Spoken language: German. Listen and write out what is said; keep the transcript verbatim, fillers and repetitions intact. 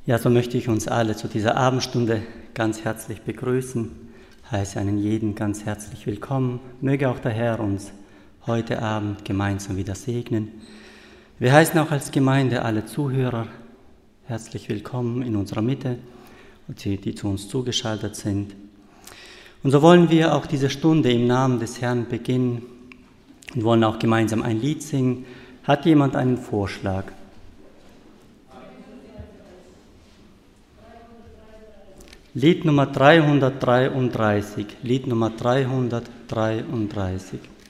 Ja, so möchte ich uns alle zu dieser Abendstunde ganz herzlich begrüßen. Heiße einen jeden ganz herzlich willkommen. Möge auch der Herr uns heute Abend gemeinsam wieder segnen. Wir heißen auch als Gemeinde alle Zuhörer herzlich willkommen in unserer Mitte und die, die zu uns zugeschaltet sind. Und so wollen wir auch diese Stunde im Namen des Herrn beginnen und wollen auch gemeinsam ein Lied singen. Hat jemand einen Vorschlag? Lied Nummer dreihundertdreiunddreißig, Lied Nummer dreihundertdreiunddreißig.